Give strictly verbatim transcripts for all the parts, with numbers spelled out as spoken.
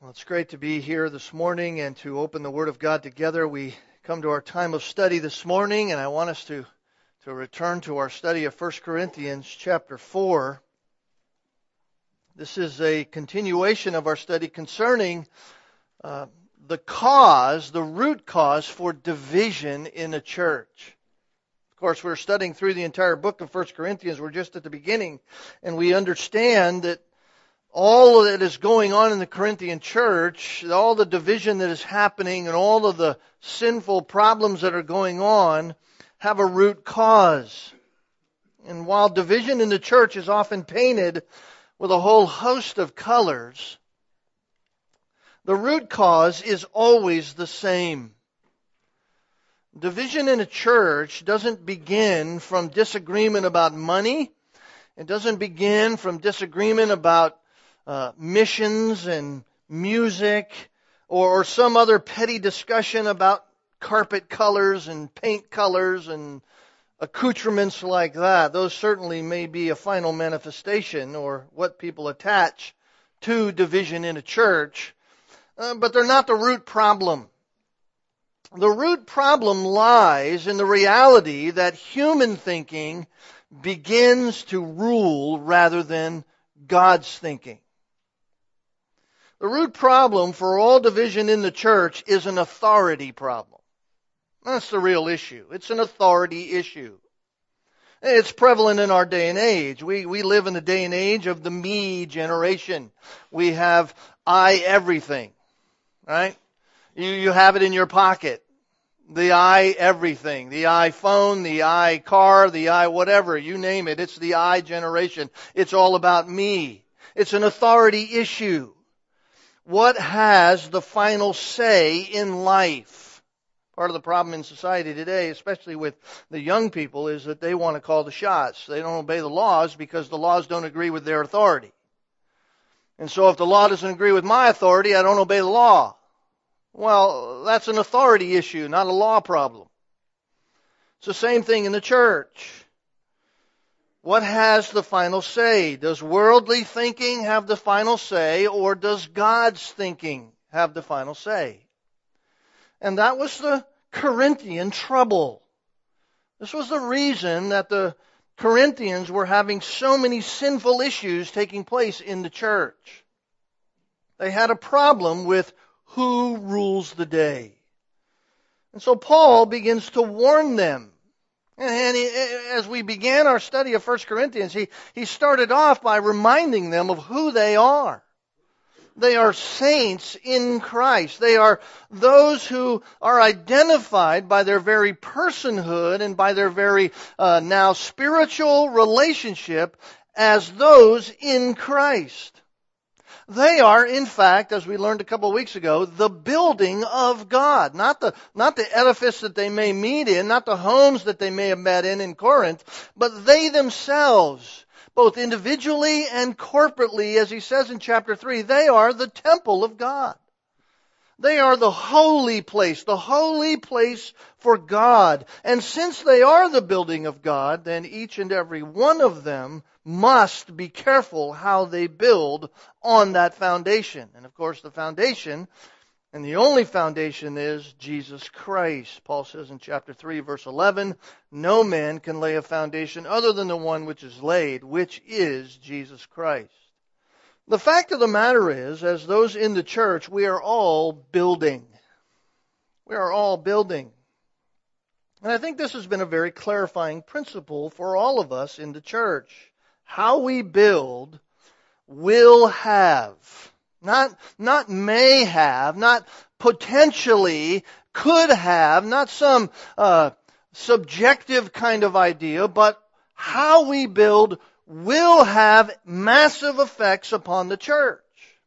Well, it's great to be here this morning and to open the Word of God together. We come to our time of study this morning, and I want us to, to return to our study of First Corinthians chapter four. This is a continuation of our study concerning uh, the cause, the root cause for division in a church. Of course, we're studying through the entire book of First Corinthians. We're just at the beginning, and we understand that all that is going on in the Corinthian church, all the division that is happening and all of the sinful problems that are going on have a root cause. And while division in the church is often painted with a whole host of colors, the root cause is always the same. Division in a church doesn't begin from disagreement about money. It doesn't begin from disagreement about Uh, missions and music or, or some other petty discussion about carpet colors and paint colors and accoutrements like that. Those certainly may be a final manifestation or what people attach to division in a church, uh, but they're not the root problem. The root problem lies in the reality that human thinking begins to rule rather than God's thinking. The root problem for all division in the church is an authority problem. That's the real issue. It's an authority issue. It's prevalent in our day and age. We we live in the day and age of the me generation. We have I everything, right? You you have it in your pocket. The I everything. The iPhone, the I car, the I whatever. You name it. It's the I generation. It's all about me. It's an authority issue. What has the final say in life? Part of the problem in society today, especially with the young people, is that they want to call the shots. They don't obey the laws because the laws don't agree with their authority. And so if the law doesn't agree with my authority, I don't obey the law. Well, that's an authority issue, not a law problem. It's the same thing in the church. What has the final say? Does worldly thinking have the final say, or does God's thinking have the final say? And that was the Corinthian trouble. This was the reason that the Corinthians were having so many sinful issues taking place in the church. They had a problem with who rules the day. And so Paul begins to warn them. And he, as we began our study of First Corinthians, he, he started off by reminding them of who they are. They are saints in Christ. They are those who are identified by their very personhood and by their very uh, now spiritual relationship as those in Christ. They are, in fact, as we learned a couple of weeks ago, the building of God. Not the, not the edifice that they may meet in, not the homes that they may have met in in Corinth, but they themselves, both individually and corporately, as he says in chapter three, they are the temple of God. They are the holy place, the holy place for God. And since they are the building of God, then each and every one of them must be careful how they build on that foundation. And of course, the foundation, and the only foundation, is Jesus Christ. Paul says in chapter three, verse eleven, no man can lay a foundation other than the one which is laid, which is Jesus Christ. The fact of the matter is, as those in the church, we are all building. We are all building. And I think this has been a very clarifying principle for all of us in the church. How we build will have, not, not may have, not potentially could have, not some uh, subjective kind of idea, but how we build will have massive effects upon the church.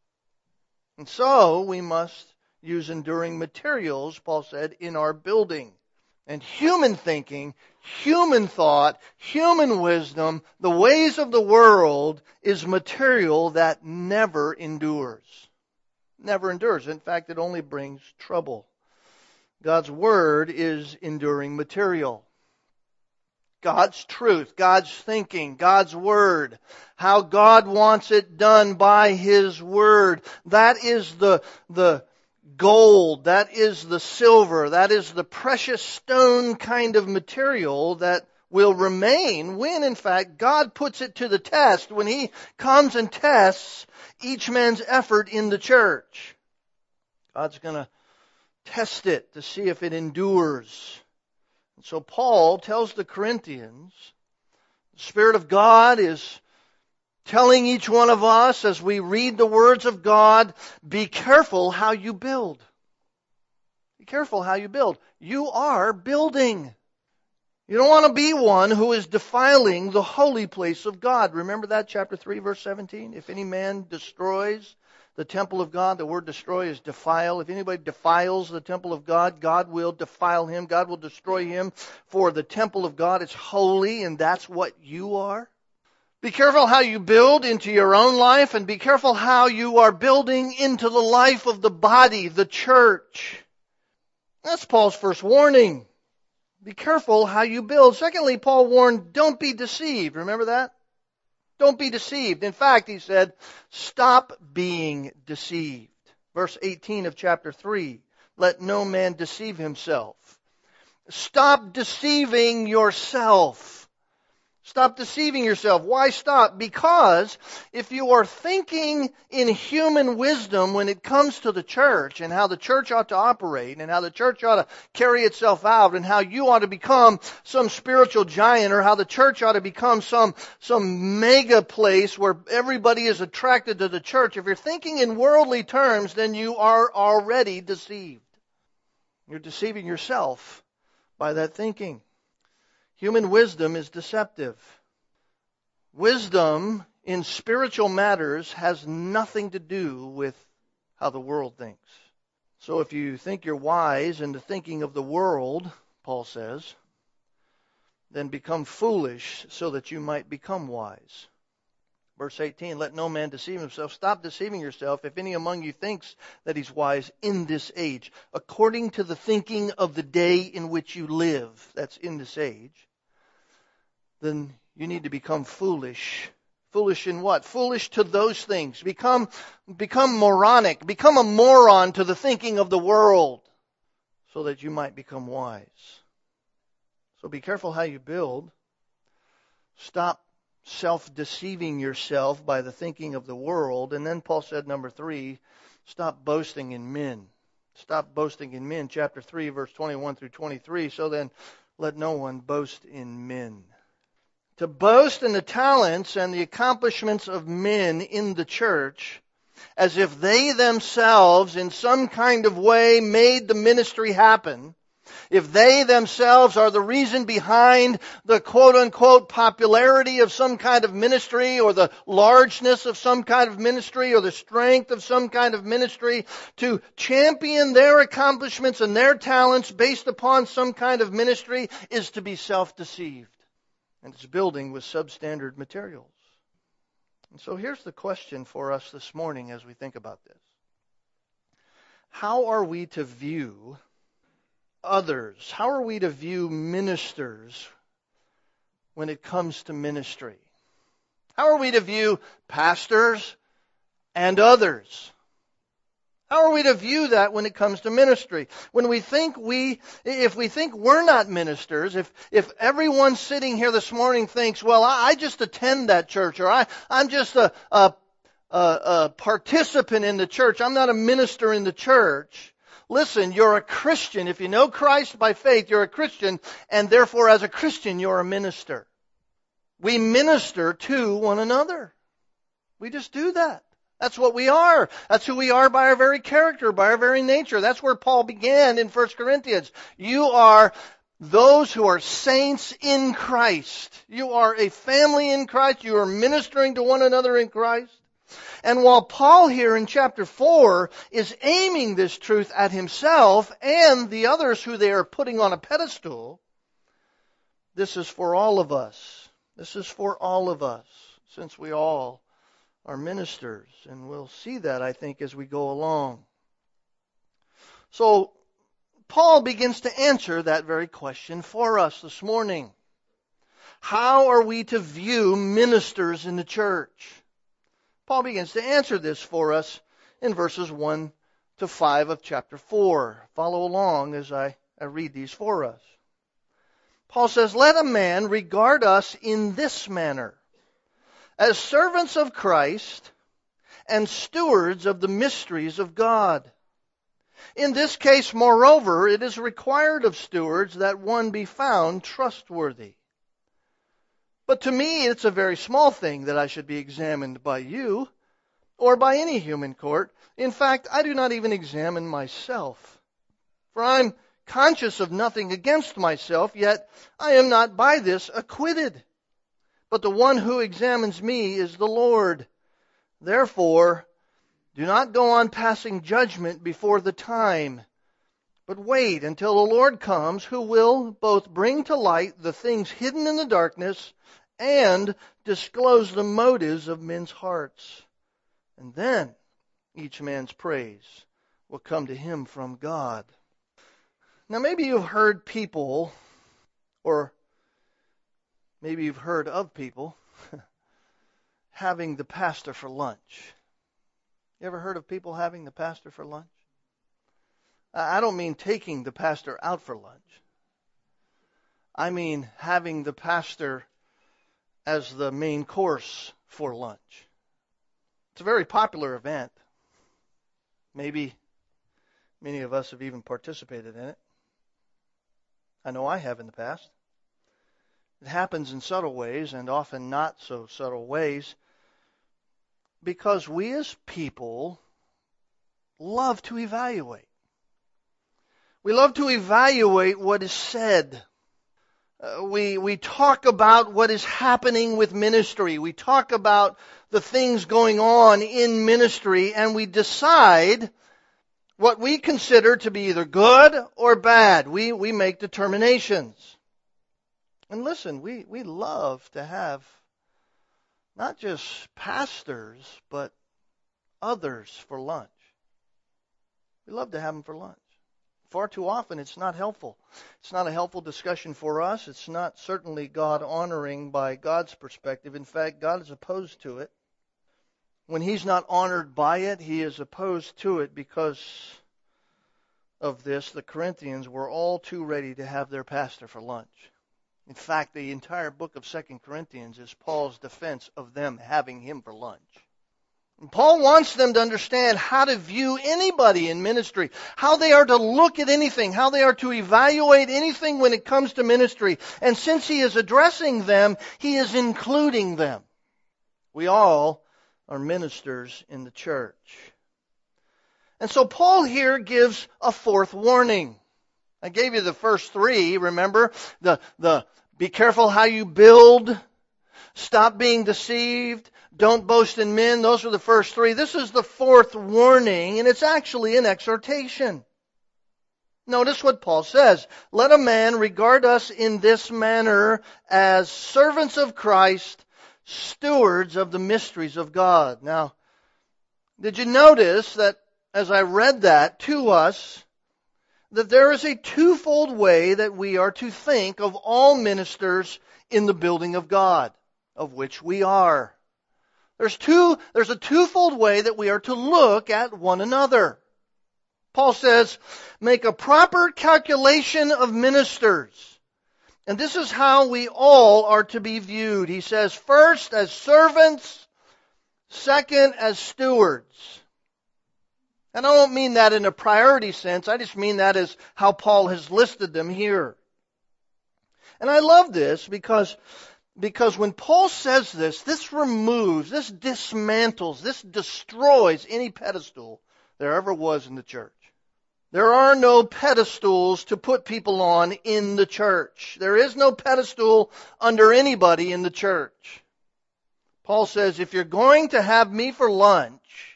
And so we must use enduring materials, Paul said, in our building. And human thinking, human thought, human wisdom, the ways of the world is material that never endures. Never endures. In fact, it only brings trouble. God's Word is enduring material. God's truth, God's thinking, God's Word, how God wants it done by His Word. That is the, the gold, that is the silver, that is the precious stone kind of material that will remain when, in fact, God puts it to the test, when He comes and tests each man's effort in the church. God's going to test it to see if it endures. And so Paul tells the Corinthians, the Spirit of God is telling each one of us as we read the words of God, be careful how you build. Be careful how you build. You are building. You don't want to be one who is defiling the holy place of God. Remember that, chapter three, verse seventeen? If any man destroys the temple of God, the word destroy is defile. If anybody defiles the temple of God, God will defile him. God will destroy him. For the temple of God is holy, and that's what you are. Be careful how you build into your own life, and be careful how you are building into the life of the body, the church. That's Paul's first warning. Be careful how you build. Secondly, Paul warned, don't be deceived. Remember that? Don't be deceived. In fact, he said, stop being deceived. Verse eighteen of chapter three, let no man deceive himself. Stop deceiving yourself. Stop deceiving yourself. Why stop? Because if you are thinking in human wisdom when it comes to the church and how the church ought to operate and how the church ought to carry itself out and how you ought to become some spiritual giant or how the church ought to become some, some mega place where everybody is attracted to the church, if you're thinking in worldly terms, then you are already deceived. You're deceiving yourself by that thinking. Human wisdom is deceptive. Wisdom in spiritual matters has nothing to do with how the world thinks. So if you think you're wise in the thinking of the world, Paul says, then become foolish so that you might become wise. Verse eighteen, let no man deceive himself. Stop deceiving yourself. If any among you thinks that he's wise in this age, according to the thinking of the day in which you live, that's in this age, then you need to become foolish. Foolish in what? Foolish to those things. Become, become moronic. Become a moron to the thinking of the world so that you might become wise. So be careful how you build. Stop self-deceiving yourself by the thinking of the world. And then Paul said, number three, stop boasting in men. Stop boasting in men. Chapter three, verse twenty-one through twenty-three. So then, let no one boast in men. To boast in the talents and the accomplishments of men in the church as if they themselves in some kind of way made the ministry happen, if they themselves are the reason behind the quote-unquote popularity of some kind of ministry or the largeness of some kind of ministry or the strength of some kind of ministry, to champion their accomplishments and their talents based upon some kind of ministry is to be self-deceived. And it's building with substandard materials. And so here's the question for us this morning as we think about this. How are we to view others? How are we to view ministers when it comes to ministry? How are we to view pastors and others? How are we to view that when it comes to ministry? When we think we, if we think we're not ministers, if, if everyone sitting here this morning thinks, well, I, I just attend that church, or I, I'm just a, a, a, a participant in the church, I'm not a minister in the church. Listen, you're a Christian. If you know Christ by faith, you're a Christian, and therefore as a Christian, you're a minister. We minister to one another. We just do that. That's what we are. That's who we are by our very character, by our very nature. That's where Paul began in First Corinthians. You are those who are saints in Christ. You are a family in Christ. You are ministering to one another in Christ. And while Paul here in chapter four is aiming this truth at himself and the others who they are putting on a pedestal, this is for all of us. This is for all of us, since we all are ministers. And we'll see that, I think, as we go along. So, Paul begins to answer that very question for us this morning. How are we to view ministers in the church? Paul begins to answer this for us in verses one to five of chapter four. Follow along as I, I read these for us. Paul says, "Let a man regard us in this manner, as servants of Christ and stewards of the mysteries of God. In this case, moreover, it is required of stewards that one be found trustworthy. But to me, it's a very small thing that I should be examined by you or by any human court. In fact, I do not even examine myself. For I am conscious of nothing against myself, yet I am not by this acquitted. But the one who examines me is the Lord. Therefore, do not go on passing judgment before the time, but wait until the Lord comes, who will both bring to light the things hidden in the darkness and disclose the motives of men's hearts. And then each man's praise will come to him from God." Now maybe you've heard people, or maybe you've heard of people, having the pastor for lunch. You ever heard of people having the pastor for lunch? I don't mean taking the pastor out for lunch. I mean having the pastor as the main course for lunch. It's a very popular event. Maybe many of us have even participated in it. I know I have in the past. It happens in subtle ways and often not so subtle ways because we as people love to evaluate. We love to evaluate what is said. Uh, we we talk about what is happening with ministry. We talk about the things going on in ministry, and we decide what we consider to be either good or bad. We we make determinations. And listen, we, we love to have not just pastors, but others for lunch. We love to have them for lunch. Far too often, it's not helpful. It's not a helpful discussion for us. It's not certainly God-honoring by God's perspective. In fact, God is opposed to it. When He's not honored by it, He is opposed to it. Because of this, the Corinthians were all too ready to have their pastor for lunch. In fact, the entire book of Second Corinthians is Paul's defense of them having him for lunch. And Paul wants them to understand how to view anybody in ministry, how they are to look at anything, how they are to evaluate anything when it comes to ministry. And since he is addressing them, he is including them. We all are ministers in the church. And so Paul here gives a fourth warning. I gave you the first three, remember? The, the be careful how you build, stop being deceived, don't boast in men. Those are the first three. This is the fourth warning, and it's actually an exhortation. Notice what Paul says. Let a man regard us in this manner as servants of Christ, stewards of the mysteries of God. Now, did you notice that as I read that to us, that there is a twofold way that we are to think of all ministers in the building of God, of which we are. There's two, there's a twofold way that we are to look at one another. Paul says, make a proper calculation of ministers. And this is how we all are to be viewed. He says, first as servants, second as stewards. And I don't mean that in a priority sense. I just mean that as how Paul has listed them here. And I love this because, because when Paul says this, this removes, this dismantles, this destroys any pedestal there ever was in the church. There are no pedestals to put people on in the church. There is no pedestal under anybody in the church. Paul says, if you're going to have me for lunch,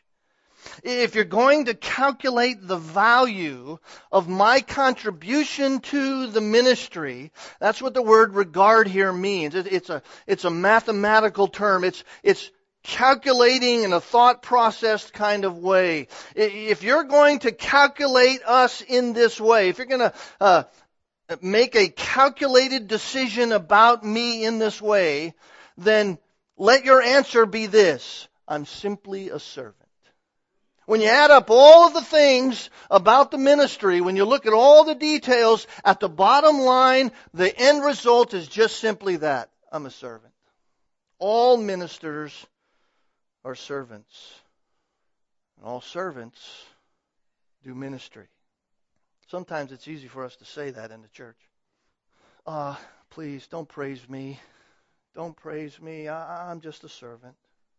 if you're going to calculate the value of my contribution to the ministry, that's what the word regard here means. It's a, it's a mathematical term. It's, it's calculating in a thought process kind of way. If you're going to calculate us in this way, if you're going to uh, make a calculated decision about me in this way, then let your answer be this: I'm simply a servant. When you add up all of the things about the ministry, when you look at all the details, at the bottom line, the end result is just simply that: I'm a servant. All ministers are servants. And all servants do ministry. Sometimes it's easy for us to say that in the church. Ah, uh, please, don't praise me. Don't praise me. I, I'm just a servant.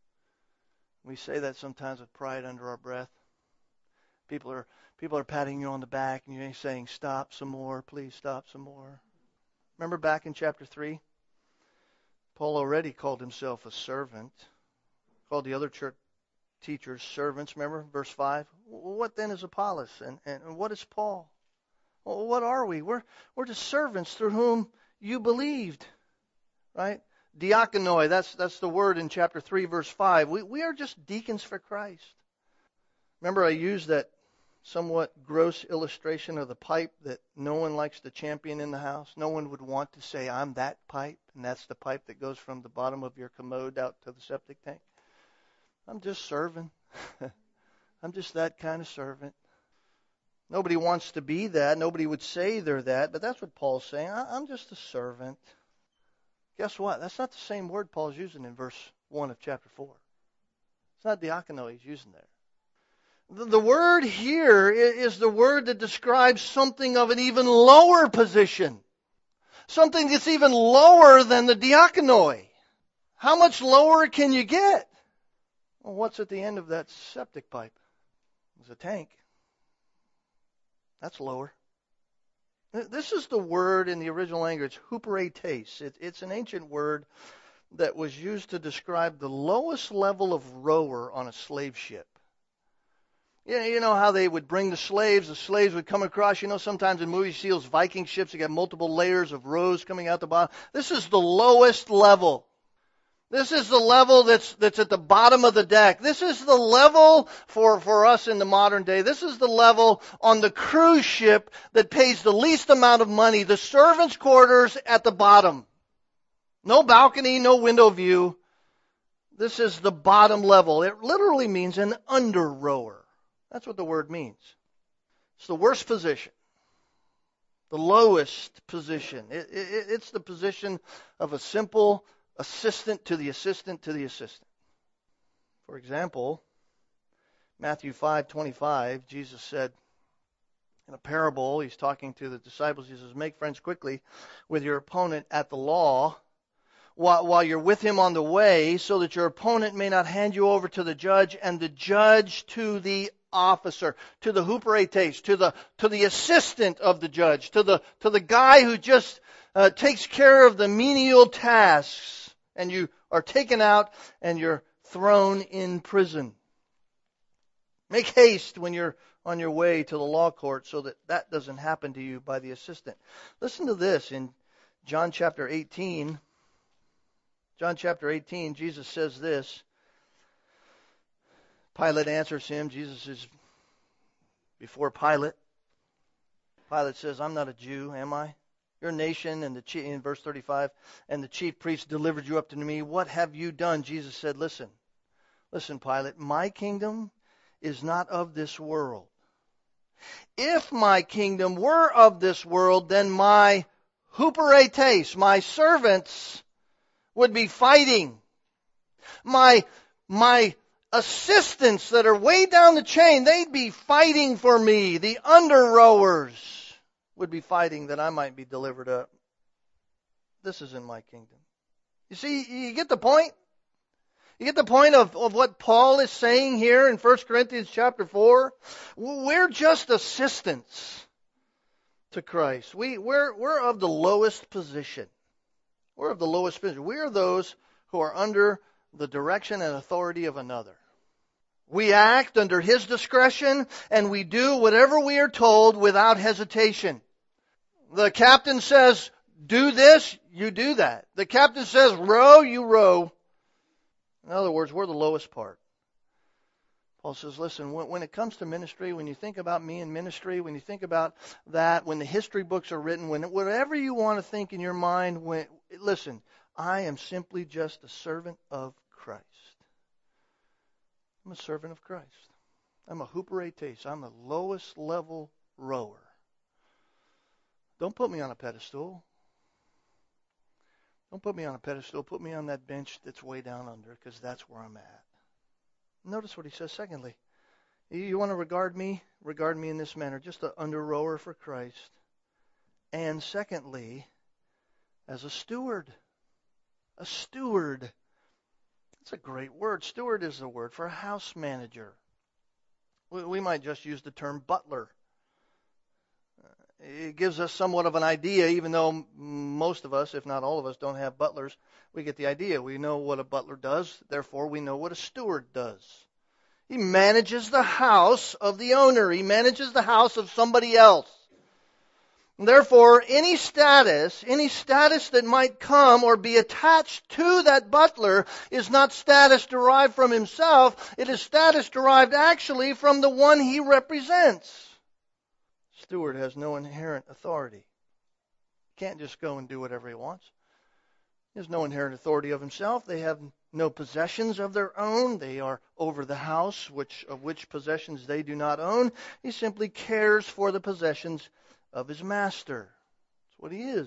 We say that sometimes with pride under our breath. People are people are patting you on the back and you're saying, stop some more, please stop some more. Remember back in chapter three? Paul already called himself a servant. Called the other church teachers servants. Remember verse five? What then is Apollos and, and what is Paul? Well, what are we? We're, we're the servants through whom you believed. Right? Diakonoi, that's that's the word in chapter three, verse five. We we are just deacons for Christ. Remember I used that somewhat gross illustration of the pipe that no one likes to champion in the house. No one would want to say, I'm that pipe, and that's the pipe that goes from the bottom of your commode out to the septic tank. I'm just serving. I'm just that kind of servant. Nobody wants to be that. Nobody would say they're that, but that's what Paul's saying. I, I'm just a servant. Guess what? That's not the same word Paul's using in verse one of chapter four. It's not diakono he's using there. The, the word here is the word that describes something of an even lower position. Something that's even lower than the diakonoi. How much lower can you get? Well, what's at the end of that septic pipe? It's a tank. That's lower. This is the word in the original language, huperetes. It, it's an ancient word that was used to describe the lowest level of rower on a slave ship. You know, you know how they would bring the slaves, the slaves would come across. You know, sometimes in movies you see those Viking ships, you got multiple layers of rows coming out the bottom. This is the lowest level. This is the level that's that's at the bottom of the deck. This is the level for, for us in the modern day. This is the level on the cruise ship that pays the least amount of money. The servants' quarters at the bottom. No balcony, no window view. This is the bottom level. It literally means an under rower. That's what the word means. It's the worst position. The lowest position. It, it, it's the position of a simple assistant to the assistant to the assistant. For example, Matthew five twenty-five, Jesus said in a parable, he's talking to the disciples, he says, make friends quickly with your opponent at the law while, while you're with him on the way, so that your opponent may not hand you over to the judge and the judge to the officer, to the huperetes, to the to the assistant of the judge, to the to the guy who just uh, takes care of the menial tasks. And you are taken out and you're thrown in prison. Make haste when you're on your way to the law court so that that doesn't happen to you by the assistant. Listen to this in John chapter eighteen. John chapter eighteen, Jesus says this. Pilate answers him. Jesus is before Pilate. Pilate says, I'm not a Jew, am I? Your nation, and the chief, in verse thirty-five, and the chief priests delivered you up to me. What have you done? Jesus said, listen, listen, Pilate, my kingdom is not of this world. If my kingdom were of this world, then my huperetes, my servants, would be fighting. My, my assistants that are way down the chain, they'd be fighting for me. The under rowers would be fighting that I might be delivered up. This is in my kingdom. You see, you get the point? You get the point of, of what Paul is saying here in First Corinthians chapter four? We're just assistants to Christ. We, we're, we're of the lowest position. We're of the lowest position. We are those who are under the direction and authority of another. We act under his discretion, and we do whatever we are told without hesitation. The captain says, do this, you do that. The captain says, row, you row. In other words, we're the lowest part. Paul says, listen, when, when it comes to ministry, when you think about me in ministry, when you think about that, when the history books are written, when whatever you want to think in your mind, when listen, I am simply just a servant of Christ. I'm a servant of Christ. I'm a huperetes. I'm the lowest level rower. Don't put me on a pedestal. Don't put me on a pedestal. Put me on that bench that's way down under, because that's where I'm at. Notice what he says secondly. You want to regard me? Regard me in this manner, just an under rower for Christ. And secondly, as a steward. A steward. That's a great word. Steward is a word for a house manager. We, we might just use the term butler. It gives us somewhat of an idea, even though most of us, if not all of us, don't have butlers. We get the idea. We know what a butler does. Therefore, we know what a steward does. He manages the house of the owner. He manages the house of somebody else. And therefore, any status, any status that might come or be attached to that butler is not status derived from himself. It is status derived actually from the one he represents. Steward has no inherent authority. He can't just go and do whatever he wants. He has no inherent authority of himself. They have no possessions of their own. They are over the house, which of which possessions they do not own. He simply cares for the possessions of his master. That's what he is.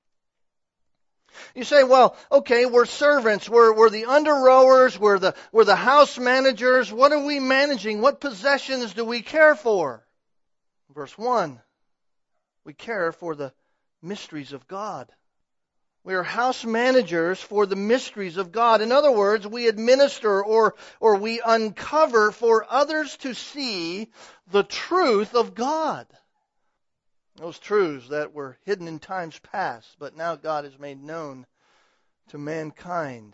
You say, well, okay, we're servants. We're, we're the under rowers. We're the, we're the house managers. What are we managing? What possessions do we care for? Verse one, we care for the mysteries of God. We are house managers for the mysteries of God. In other words, we administer or, or we uncover for others to see the truth of God. Those truths that were hidden in times past, but now God has made known to mankind.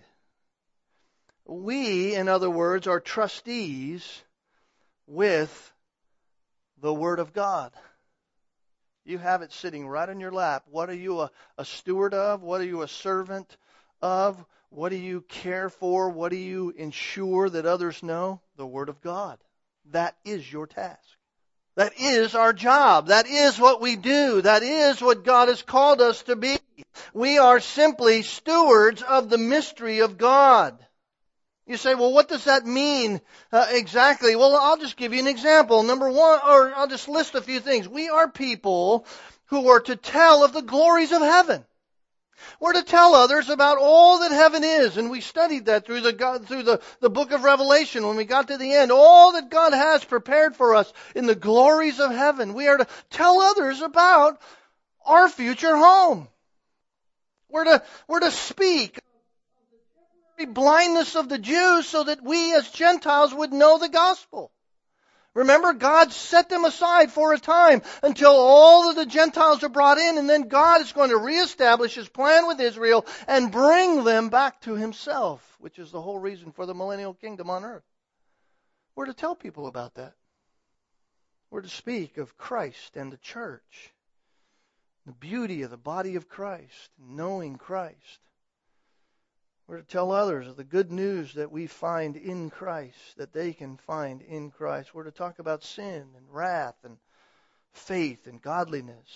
We, in other words, are trustees with the Word of God. You have it sitting right on your lap. What are you a, a steward of? What are you a servant of? What do you care for? What do you ensure that others know? The Word of God. That is your task. That is our job. That is what we do. That is what God has called us to be. We are simply stewards of the mystery of God. You say, well, what does that mean uh, exactly? Well, I'll just give you an example. Number one, or I'll just list a few things. We are people who are to tell of the glories of heaven. We're to tell others about all that heaven is. And we studied that through the God, through the, the book of Revelation when we got to the end. All that God has prepared for us in the glories of heaven. We are to tell others about our future home. We're to, we're to speak the blindness of the Jews so that we as Gentiles would know the gospel. Remember, God set them aside for a time until all of the Gentiles are brought in, and then God is going to reestablish His plan with Israel and bring them back to Himself, which is the whole reason for the millennial kingdom on earth. We're to tell people about that. We're to speak of Christ and the church, the beauty of the body of Christ, knowing Christ. We're to tell others of the good news that we find in Christ, that they can find in Christ. We're to talk about sin and wrath and faith and godliness.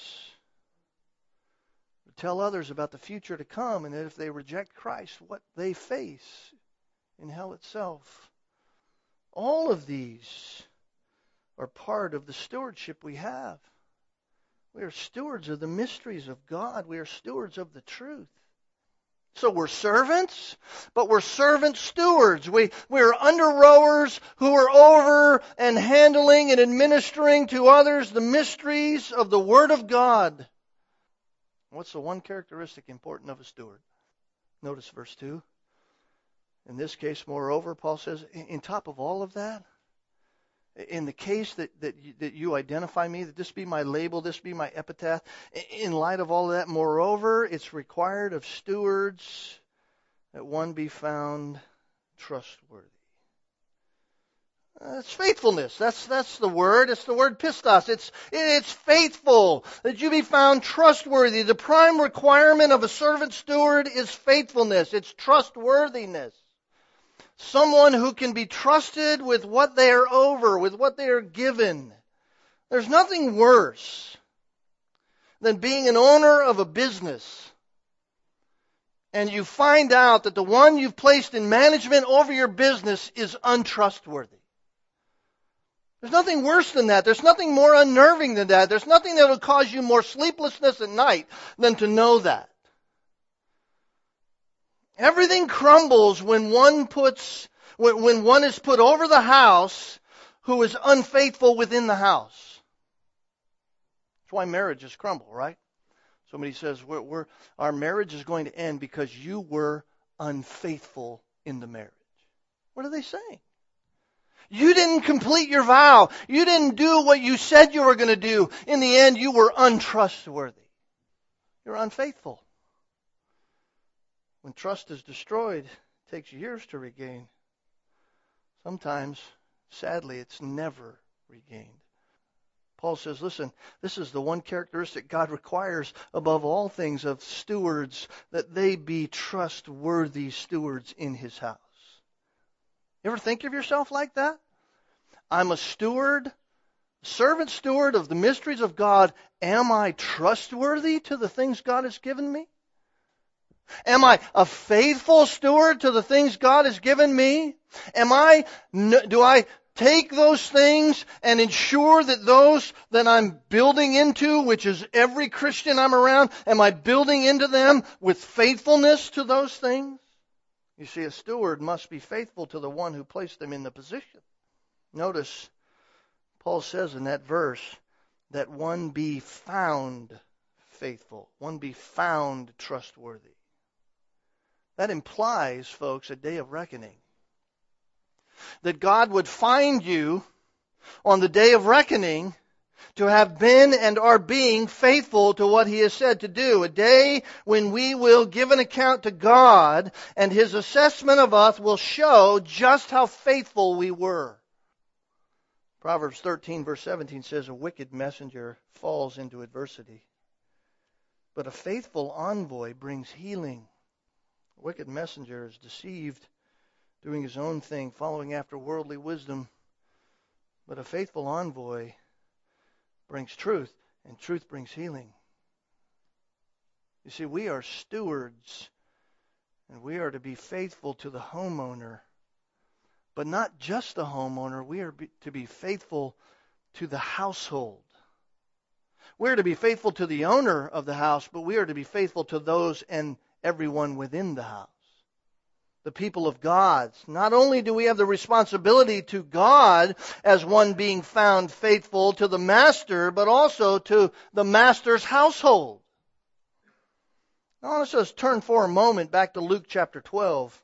We're to tell others about the future to come, and that if they reject Christ, what they face in hell itself. All of these are part of the stewardship we have. We are stewards of the mysteries of God. We are stewards of the truth. So we're servants, but we're servant stewards. We, we're under rowers who are over and handling and administering to others the mysteries of the Word of God. What's the one characteristic important of a steward? Notice verse two. In this case, moreover, Paul says, in top of all of that, in the case that, that, you, that you identify me, that this be my label, this be my epitaph, in light of all of that, moreover, it's required of stewards that one be found trustworthy. Uh, it's faithfulness. That's that's the word. It's the word pistos. It's it's faithful, that you be found trustworthy. The prime requirement of a servant steward is faithfulness. It's trustworthiness. someone who can be trusted with what they are over, with what they are given. There's nothing worse than being an owner of a business and you find out that the one you've placed in management over your business is untrustworthy. There's nothing worse than that. There's nothing more unnerving than that. There's nothing that will cause you more sleeplessness at night than to know that. Everything crumbles when one puts, when, when one is put over the house who is unfaithful within the house. That's why marriages crumble, right? Somebody says, we're, we're, our marriage is going to end because you were unfaithful in the marriage. What are they saying? You didn't complete your vow. You didn't do what you said you were going to do. In the end, you were untrustworthy. You're unfaithful. When trust is destroyed, it takes years to regain. Sometimes, sadly, it's never regained. Paul says, listen, this is the one characteristic God requires above all things of stewards, that they be trustworthy stewards in His house. You ever think of yourself like that? I'm a steward, servant steward of the mysteries of God. Am I trustworthy to the things God has given me? Am I a faithful steward to the things God has given me? Am I, do I take those things and ensure that those that I'm building into, which is every Christian I'm around, am I building into them with faithfulness to those things? You see, a steward must be faithful to the one who placed them in the position. Notice, Paul says in that verse, that one be found faithful, one be found trustworthy. That implies, folks, a day of reckoning. That God would find you on the day of reckoning to have been and are being faithful to what He has said to do. A day when we will give an account to God, and His assessment of us will show just how faithful we were. Proverbs thirteen verse seventeen says, a wicked messenger falls into adversity, but a faithful envoy brings healing. A wicked messenger is deceived, doing his own thing, following after worldly wisdom. But a faithful envoy brings truth, and truth brings healing. You see, we are stewards, and we are to be faithful to the homeowner. But not just the homeowner, we are to be faithful to the household. We are to be faithful to the owner of the house, but we are to be faithful to those and everyone within the house. The people of God. Not only do we have the responsibility to God as one being found faithful to the master, but also to the master's household. Now let's just turn for a moment back to Luke chapter twelve.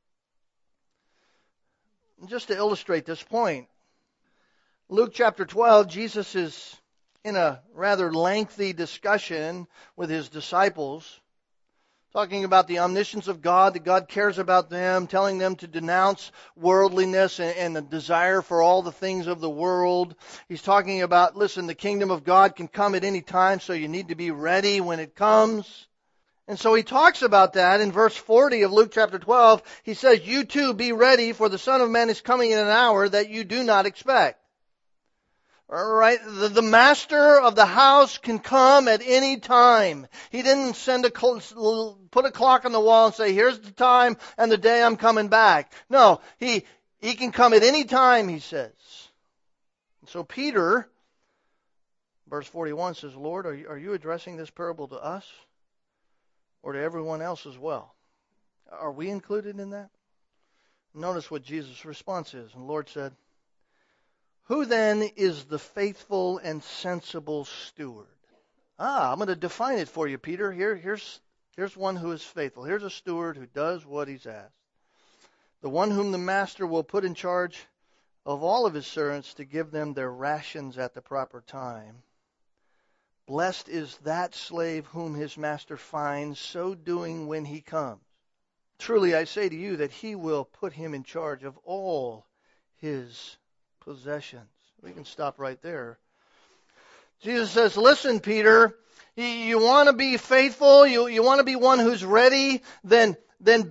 Just to illustrate this point. Luke chapter twelve, Jesus is in a rather lengthy discussion with His disciples, talking about the omniscience of God, that God cares about them, telling them to denounce worldliness and, and the desire for all the things of the world. He's talking about, listen, the kingdom of God can come at any time, so you need to be ready when it comes. And so he talks about that in verse forty of Luke chapter twelve. He says, you too be ready, for the Son of Man is coming in an hour that you do not expect. All right, the, the master of the house can come at any time. He didn't send a put a clock on the wall and say, here's the time and the day I'm coming back. No, he he can come at any time, he says. And so Peter, verse forty-one says, Lord, are you, are you addressing this parable to us or to everyone else as well? Are we included in that? Notice what Jesus' response is. And the Lord said, who then is the faithful and sensible steward? Ah, I'm going to define it for you, Peter. Here, here's, here's one who is faithful. Here's a steward who does what he's asked. The one whom the master will put in charge of all of his servants to give them their rations at the proper time. Blessed is that slave whom his master finds so doing when he comes. Truly I say to you that he will put him in charge of all his possessions. We can stop right there. Jesus says, listen, Peter, you, you want to be faithful, you, you want to be one who's ready, then, then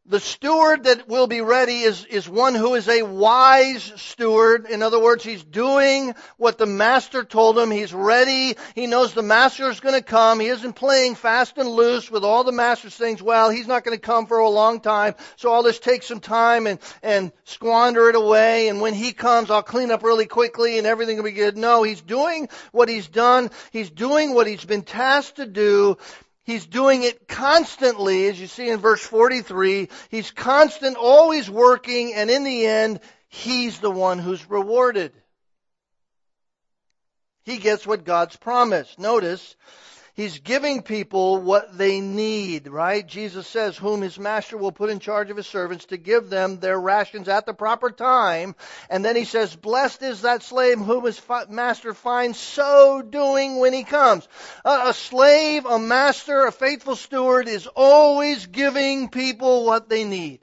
The steward that will be ready is, is one who is a wise steward. In other words, he's doing what the master told him. He's ready. He knows the master is going to come. He isn't playing fast and loose with all the master's things. Well, he's not going to come for a long time, so I'll just take some time and, and squander it away. And when he comes, I'll clean up really quickly and everything will be good. No, he's doing what he's done. He's doing what he's been tasked to do. He's doing it constantly, as you see in verse forty-three. He's constant, always working, and in the end, he's the one who's rewarded. He gets what God's promised. Notice, he's giving people what they need, right? Jesus says, whom his master will put in charge of his servants to give them their rations at the proper time. And then he says, blessed is that slave whom his master finds so doing when he comes. A slave, a master, a faithful steward is always giving people what they need.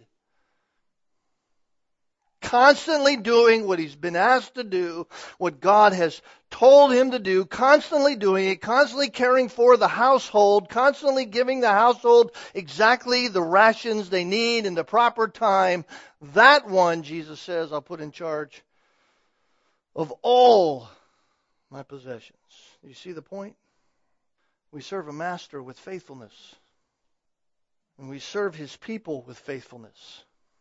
Constantly doing what he's been asked to do, what God has told him to do, constantly doing it, constantly caring for the household, constantly giving the household exactly the rations they need in the proper time. That one, Jesus says, I'll put in charge of all my possessions. You see the point? We serve a master with faithfulness, and we serve his people with faithfulness.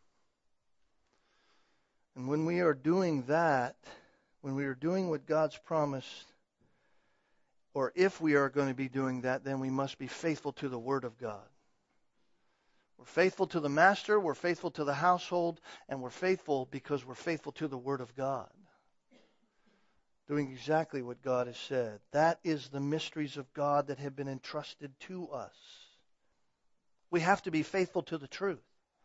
And when we are doing that, when we are doing what God's promised, or if we are going to be doing that, then we must be faithful to the Word of God. We're faithful to the master, we're faithful to the household, and we're faithful because we're faithful to the Word of God. Doing exactly what God has said. That is the mysteries of God that have been entrusted to us. We have to be faithful to the truth.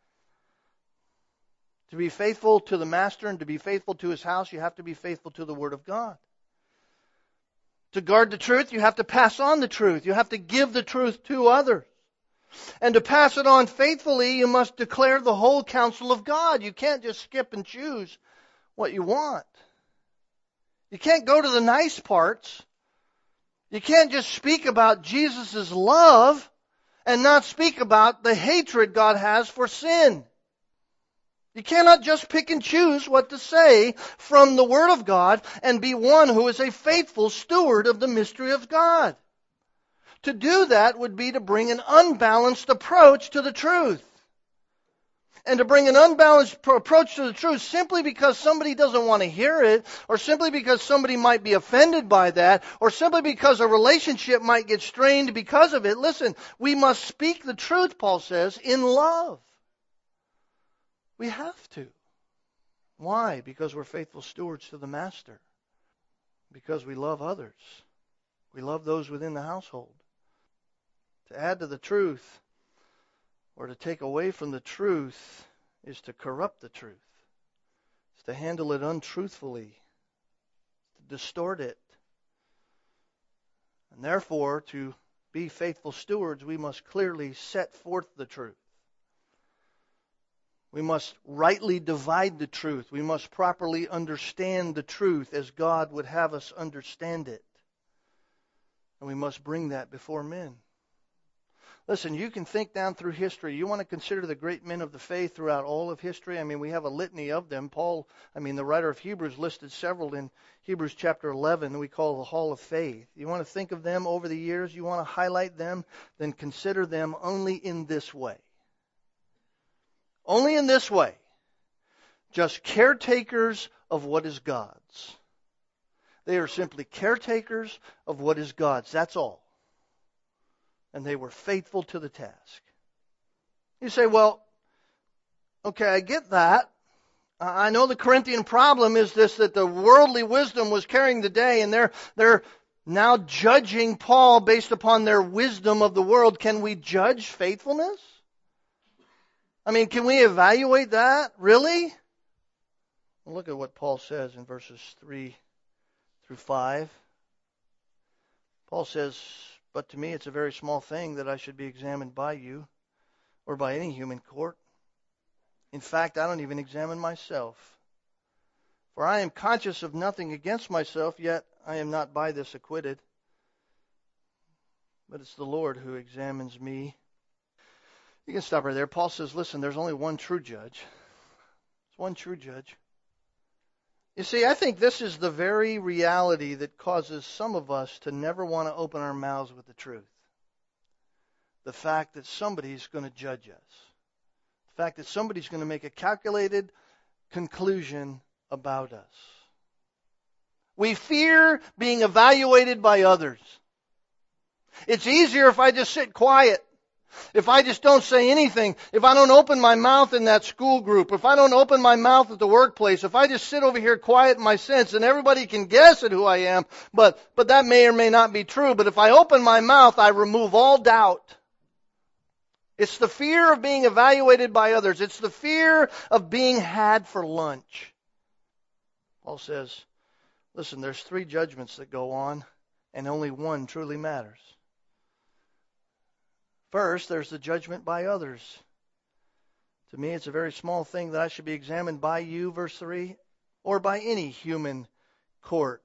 To be faithful to the master and to be faithful to his house, you have to be faithful to the Word of God. To guard the truth, you have to pass on the truth. You have to give the truth to others. And to pass it on faithfully, you must declare the whole counsel of God. You can't just skip and choose what you want. You can't go to the nice parts. You can't just speak about Jesus' love and not speak about the hatred God has for sin. You cannot just pick and choose what to say from the Word of God and be one who is a faithful steward of the mystery of God. To do that would be to bring an unbalanced approach to the truth. And to bring an unbalanced approach to the truth simply because somebody doesn't want to hear it, or simply because somebody might be offended by that, or simply because a relationship might get strained because of it. Listen, we must speak the truth, Paul says, in love. We have to. Why? Because we're faithful stewards to the master. Because we love others. We love those within the household. To add to the truth or to take away from the truth is to corrupt the truth. It's to handle it untruthfully, to distort it. And therefore, to be faithful stewards, we must clearly set forth the truth. We must rightly divide the truth. We must properly understand the truth as God would have us understand it. And we must bring that before men. Listen, you can think down through history. You want to consider the great men of the faith throughout all of history? I mean, we have a litany of them. Paul, I mean, the writer of Hebrews listed several in Hebrews chapter eleven we call the Hall of Faith. You want to think of them over the years? You want to highlight them? Then consider them only in this way. Only in this way. Just caretakers of what is God's. They are simply caretakers of what is God's. That's all. And they were faithful to the task. You say, well, okay, I get that. I know the Corinthian problem is this, that the worldly wisdom was carrying the day, and they're, they're now judging Paul based upon their wisdom of the world. Can we judge faithfulness? I mean, can we evaluate that? Really? Well, look at what Paul says in verses three through five. Paul says, but to me it's a very small thing that I should be examined by you or by any human court. In fact, I don't even examine myself. For I am conscious of nothing against myself, yet I am not by this acquitted. But it's the Lord who examines me. You can stop right there. Paul says, listen, there's only one true judge. There's one true judge. You see, I think this is the very reality that causes some of us to never want to open our mouths with the truth. The fact that somebody's going to judge us. The fact that somebody's going to make a calculated conclusion about us. We fear being evaluated by others. It's easier if I just sit quiet. If I just don't say anything, if I don't open my mouth in that school group, if I don't open my mouth at the workplace, if I just sit over here quiet in my sense, and everybody can guess at who I am, but, but that may or may not be true. But if I open my mouth, I remove all doubt. It's the fear of being evaluated by others. It's the fear of being had for lunch. Paul says, listen, there's three judgments that go on, and only one truly matters. First, there's the judgment by others. To me, it's a very small thing that I should be examined by you, verse three, or by any human court.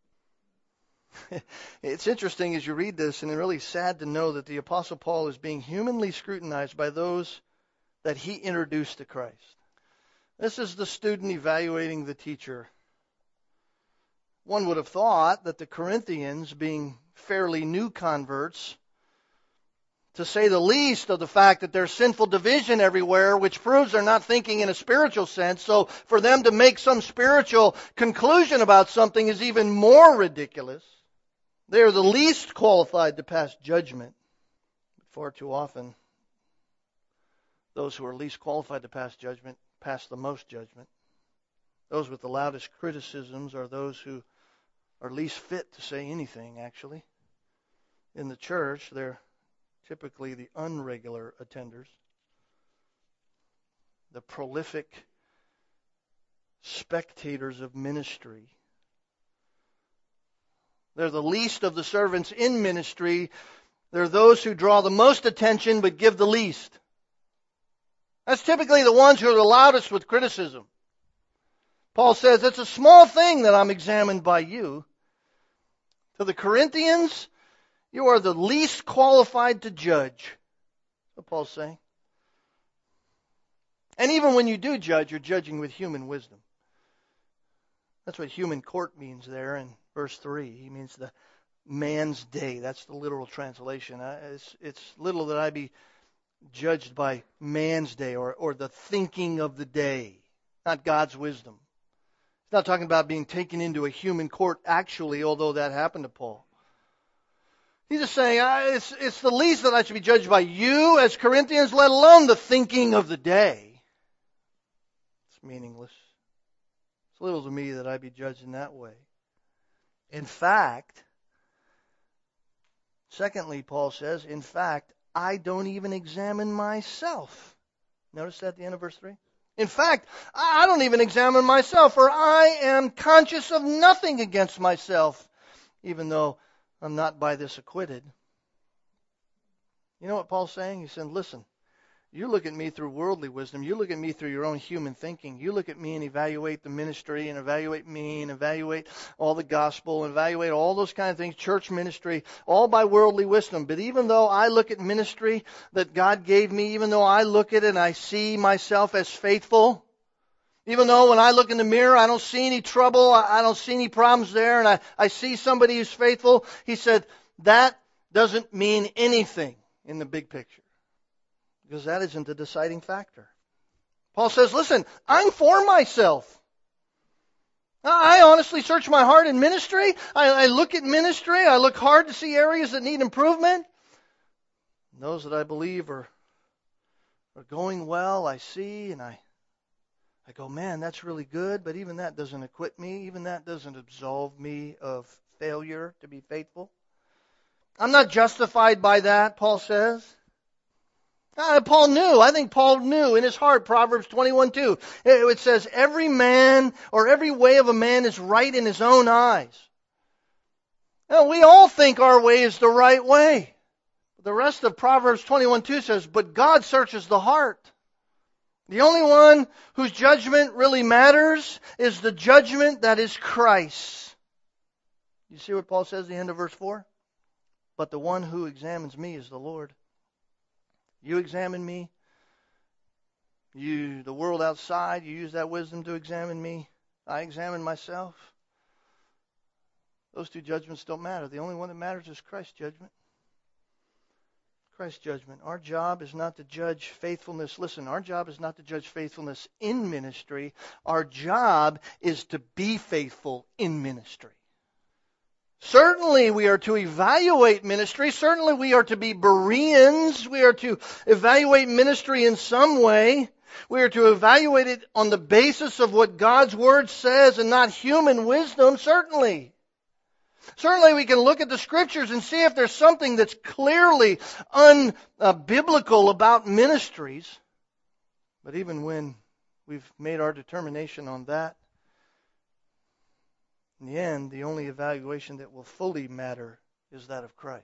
It's interesting as you read this, and it's really sad to know that the Apostle Paul is being humanly scrutinized by those that he introduced to Christ. This is the student evaluating the teacher. One would have thought that the Corinthians, being fairly new converts, to say the least of the fact that there's sinful division everywhere, which proves they're not thinking in a spiritual sense. So for them to make some spiritual conclusion about something is even more ridiculous. They're the least qualified to pass judgment. Far too often, those who are least qualified to pass judgment pass the most judgment. Those with the loudest criticisms are those who are least fit to say anything, actually. In the church, they're typically the unregular attenders, the prolific spectators of ministry. They're the least of the servants in ministry. They're those who draw the most attention but give the least. That's typically the ones who are the loudest with criticism. Paul says, it's a small thing that I'm examined by you. To the Corinthians, you are the least qualified to judge. That's what Paul's saying. And even when you do judge, you're judging with human wisdom. That's what human court means there in verse three. He means the man's day. That's the literal translation. It's, it's little that I be judged by man's day or, or the thinking of the day, not God's wisdom. It's not talking about being taken into a human court actually, although that happened to Paul. He's just saying, it's, it's the least that I should be judged by you as Corinthians, let alone the thinking of the day. It's meaningless. It's little to me that I be judged in that way. In fact, secondly, Paul says, in fact, I don't even examine myself. Notice that at the end of verse three? In fact, I don't even examine myself, for I am conscious of nothing against myself, even though I'm not by this acquitted. You know what Paul's saying? He said, listen, you look at me through worldly wisdom. You look at me through your own human thinking. You look at me and evaluate the ministry and evaluate me and evaluate all the gospel and evaluate all those kind of things, church ministry, all by worldly wisdom. But even though I look at ministry that God gave me, even though I look at it and I see myself as faithful, even though when I look in the mirror, I don't see any trouble, I don't see any problems there, and I, I see somebody who's faithful, he said, that doesn't mean anything in the big picture. Because that isn't the deciding factor. Paul says, listen, I'm for myself. I honestly search my heart in ministry. I, I look at ministry. I look hard to see areas that need improvement. And those that I believe are, are going well, I see, and I I go, man, that's really good, but even that doesn't acquit me. Even that doesn't absolve me of failure to be faithful. I'm not justified by that, Paul says. Uh, Paul knew, I think Paul knew in his heart, Proverbs twenty-one two. It, it says, every man or every way of a man is right in his own eyes. Now, we all think our way is the right way. The rest of Proverbs twenty-one two says, but God searches the heart. The only one whose judgment really matters is the judgment that is Christ. You see what Paul says at the end of verse four? But the one who examines me is the Lord. You examine me. You, the world outside, you use that wisdom to examine me. I examine myself. Those two judgments don't matter. The only one that matters is Christ's judgment. Christ's judgment. Our job is not to judge faithfulness. Listen, our job is not to judge faithfulness in ministry. Our job is to be faithful in ministry. Certainly we are to evaluate ministry. Certainly we are to be Bereans. We are to evaluate ministry in some way. We are to evaluate it on the basis of what God's Word says and not human wisdom, certainly. Certainly we can look at the Scriptures and see if there's something that's clearly unbiblical about ministries. But even when we've made our determination on that, in the end, the only evaluation that will fully matter is that of Christ.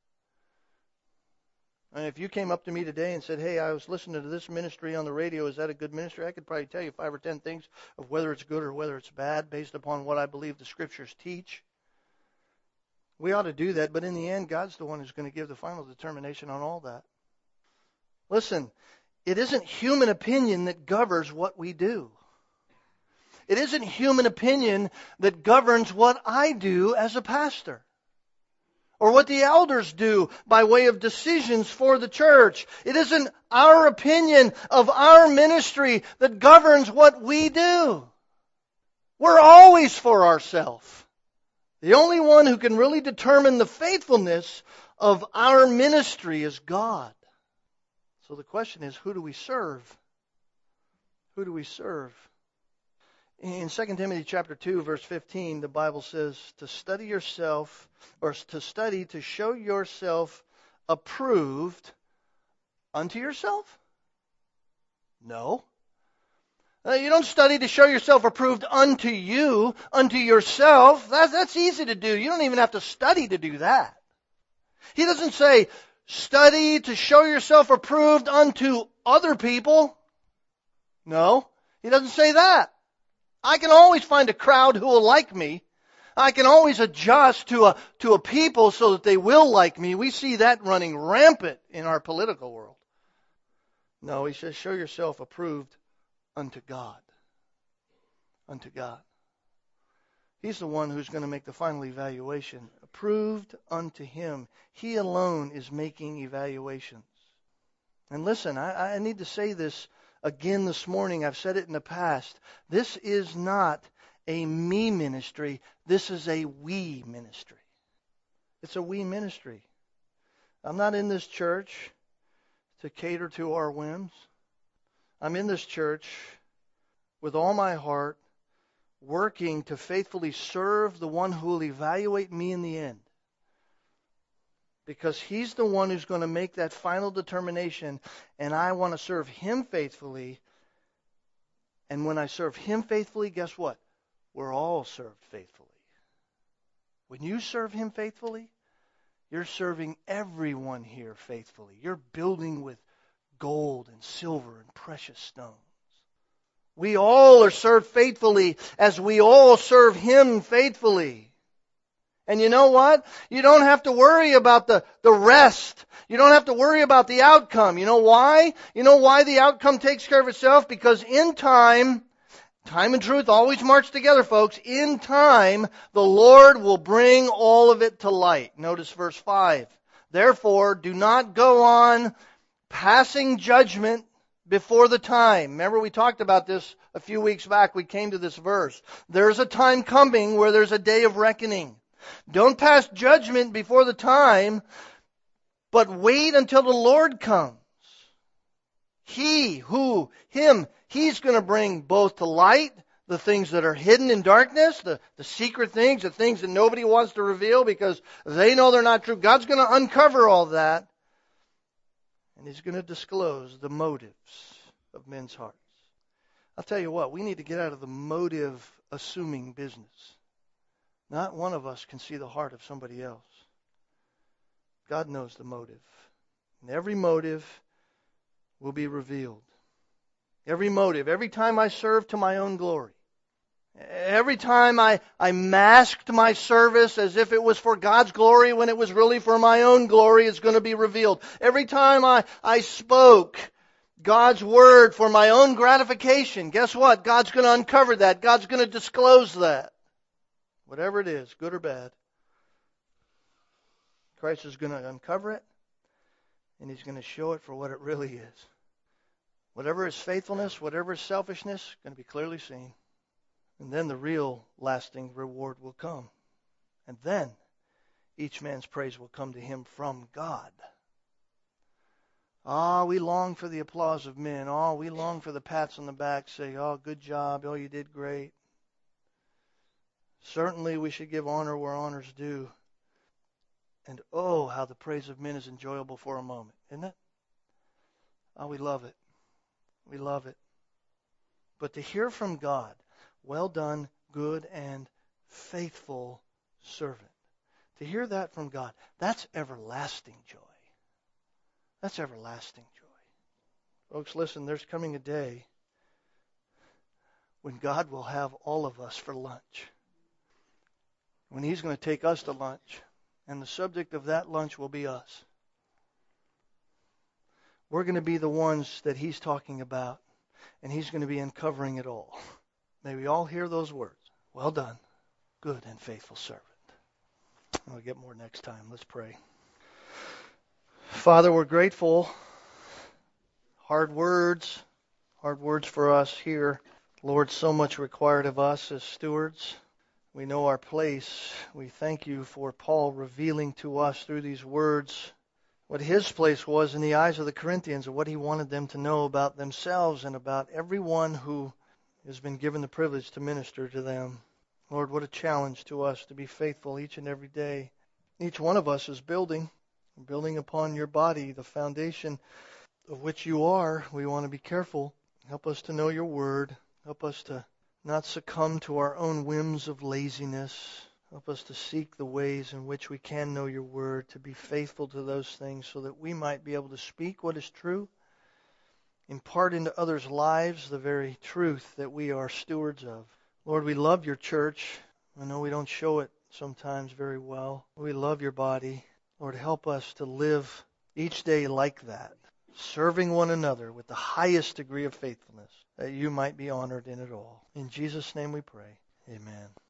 And if you came up to me today and said, hey, I was listening to this ministry on the radio, is that a good ministry? I could probably tell you five or ten things of whether it's good or whether it's bad based upon what I believe the Scriptures teach. We ought to do that, but in the end, God's the one who's going to give the final determination on all that. Listen, it isn't human opinion that governs what we do. It isn't human opinion that governs what I do as a pastor, or what the elders do by way of decisions for the church. It isn't our opinion of our ministry that governs what we do. We're always for ourselves. The only one who can really determine the faithfulness of our ministry is God. So the question is, who do we serve? Who do we serve? In Second Timothy chapter two, verse fifteen, the Bible says to study yourself, or to study to show yourself approved unto yourself? No. Uh, you don't study to show yourself approved unto you, unto yourself. That, that's easy to do. You don't even have to study to do that. He doesn't say, study to show yourself approved unto other people. No, he doesn't say that. I can always find a crowd who will like me. I can always adjust to a, to a people so that they will like me. We see that running rampant in our political world. No, he says, show yourself approved unto God. Unto God. He's the one who's going to make the final evaluation. Approved unto Him. He alone is making evaluations. And listen, I, I need to say this again this morning. I've said it in the past. This is not a me ministry. This is a we ministry. It's a we ministry. I'm not in this church to cater to our whims. I'm in this church with all my heart, working to faithfully serve the one who will evaluate me in the end. Because He's the one who's going to make that final determination, and I want to serve Him faithfully. And when I serve Him faithfully, guess what? We're all served faithfully. When you serve Him faithfully, you're serving everyone here faithfully. You're building with gold and silver and precious stones. We all are served faithfully as we all serve Him faithfully. And you know what? You don't have to worry about the, the rest. You don't have to worry about the outcome. You know why? You know why the outcome takes care of itself? Because in time, time and truth always march together, folks. In time, the Lord will bring all of it to light. Notice verse five. Therefore, do not go on passing judgment before the time. Remember, we talked about this a few weeks back. We came to this verse. There's a time coming where there's a day of reckoning. Don't pass judgment before the time, but wait until the Lord comes. He, who, Him, He's going to bring both to light the things that are hidden in darkness, the, the secret things, the things that nobody wants to reveal because they know they're not true. God's going to uncover all that. And He's going to disclose the motives of men's hearts. I'll tell you what, we need to get out of the motive-assuming business. Not one of us can see the heart of somebody else. God knows the motive. And every motive will be revealed. Every motive, every time I serve to my own glory. Every time I, I masked my service as if it was for God's glory when it was really for my own glory, it's going to be revealed. Every time I, I spoke God's word for my own gratification, guess what? God's going to uncover that. God's going to disclose that. Whatever it is, good or bad. Christ is going to uncover it, and He's going to show it for what it really is. Whatever is faithfulness, whatever is selfishness, going to be clearly seen. And then the real lasting reward will come. And then each man's praise will come to him from God. Ah, we long for the applause of men. Ah, we long for the pats on the back, say, oh, good job. Oh, you did great. Certainly we should give honor where honor's due. And oh, how the praise of men is enjoyable for a moment, isn't it? Oh, we love it. We love it. But to hear from God, well done, good and faithful servant. To hear that from God, that's everlasting joy. That's everlasting joy. Folks, listen, there's coming a day when God will have all of us for lunch. When He's going to take us to lunch, and the subject of that lunch will be us. We're going to be the ones that He's talking about, and He's going to be uncovering it all. May we all hear those words. Well done, good and faithful servant. We'll get more next time. Let's pray. Father, we're grateful. Hard words, hard words for us here. Lord, so much required of us as stewards. We know our place. We thank You for Paul revealing to us through these words what his place was in the eyes of the Corinthians and what he wanted them to know about themselves and about everyone who has been given the privilege to minister to them. Lord, what a challenge to us to be faithful each and every day. Each one of us is building, building upon Your body, the foundation of which You are. We want to be careful. Help us to know Your word. Help us to not succumb to our own whims of laziness. Help us to seek the ways in which we can know Your word, to be faithful to those things so that we might be able to speak what is true, impart into others' lives the very truth that we are stewards of. Lord, we love Your church. I know we don't show it sometimes very well. We love Your body. Lord, help us to live each day like that, serving one another with the highest degree of faithfulness, that You might be honored in it all. In Jesus' name we pray. Amen.